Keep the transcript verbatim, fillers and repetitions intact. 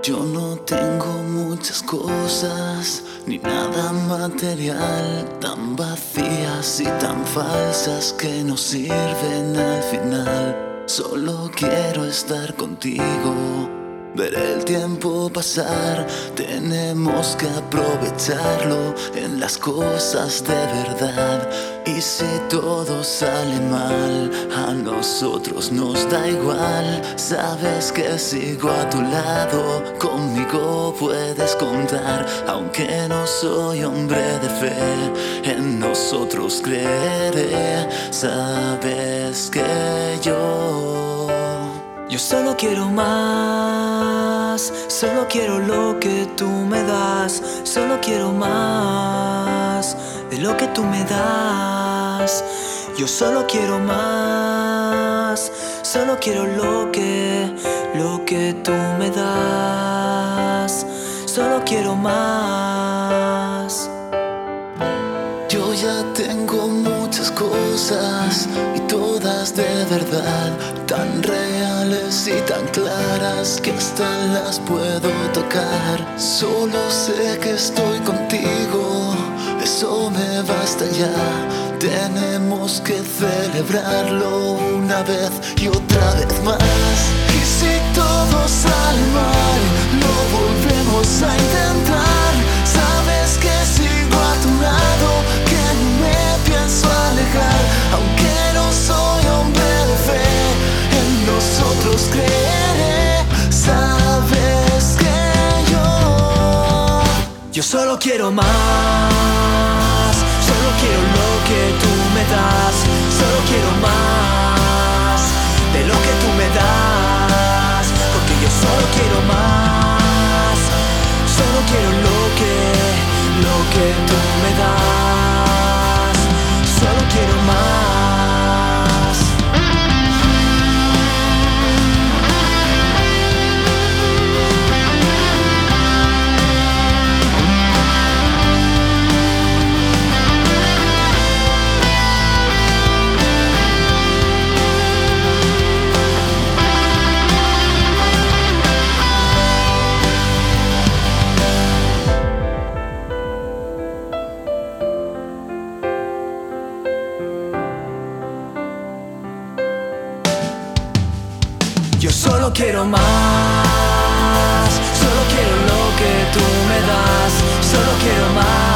Yo no tengo muchas cosas, ni nada material, tan vacías y tan falsas que no sirven al final. Solo quiero estar contigo, ver el tiempo pasar. Tenemos que aprovecharlo en las cosas de verdad. Y si todo sale mal, a nosotros nos da igual. Sabes que sigo a tu lado, conmigo puedes contar. Aunque no soy hombre de fe, en nosotros creeré. Sabes que yo Yo solo quiero más, solo quiero lo que tú me das. Solo quiero más de lo que tú me das. Yo solo quiero más, solo quiero lo que, lo que tú me das. Solo quiero más. Yo ya tengo muchas cosas y todas de verdad, tan reales y tan claras que hasta las puedo tocar. Solo sé que estoy contigo, eso me basta ya. Tenemos que celebrarlo una vez y otra vez más. Y si todo sale mal, lo volvemos a intentar. Sabes que sigo a tu lado, que no me pienso alejar. Aunque no soy hombre de fe, en nosotros creeré. Sabes que yo Yo solo quiero más, solo quiero lo que tú me das. Solo quiero más de lo que tú me das. Porque yo solo quiero más, solo quiero lo que, lo que tú me das. Solo quiero más. Yo solo quiero más, solo quiero lo que tú me das. Solo quiero más.